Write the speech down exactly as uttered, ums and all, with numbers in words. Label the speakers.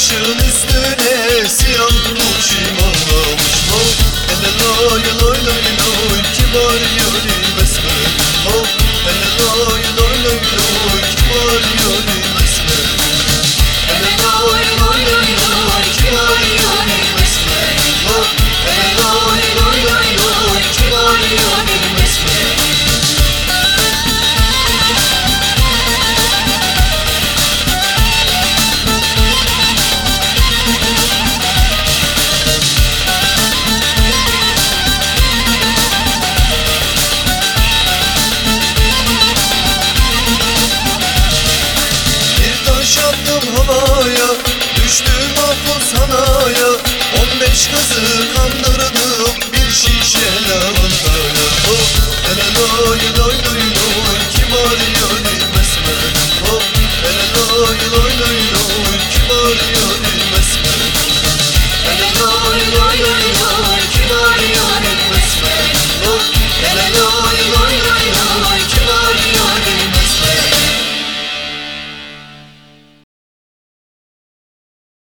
Speaker 1: başın üstüne siyah kuşum ağlamış ho. Hele loy loy loy loy kibar yarim esmer ho. Hele loy loy loy loy kibar yarim esmer. Hele loy loy loy loy kibar yarim esmer ho. Hele loy loy loy loy kibar yarim esmer. Attım havaya, düştüm mahpus hanaya. On beş kızı